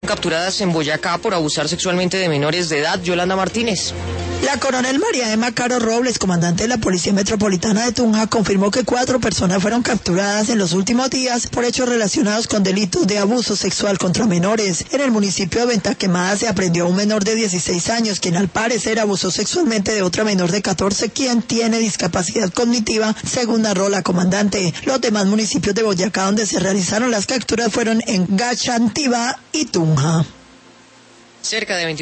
Capturadas en Boyacá por abusar sexualmente de menores de edad. Yolanda Martínez. La coronel María Emma Caro Robles, comandante de la Policía Metropolitana de Tunja, confirmó que 4 personas fueron capturadas en los últimos días por hechos relacionados con delitos de abuso sexual contra menores. En el municipio de Venta Quemada se aprendió a un menor de 16 años, quien al parecer abusó sexualmente de otra menor de 14, quien tiene discapacidad cognitiva, según narró la comandante. Los demás municipios de Boyacá donde se realizaron las capturas fueron en Gachantiva y Tunja. Cerca de 20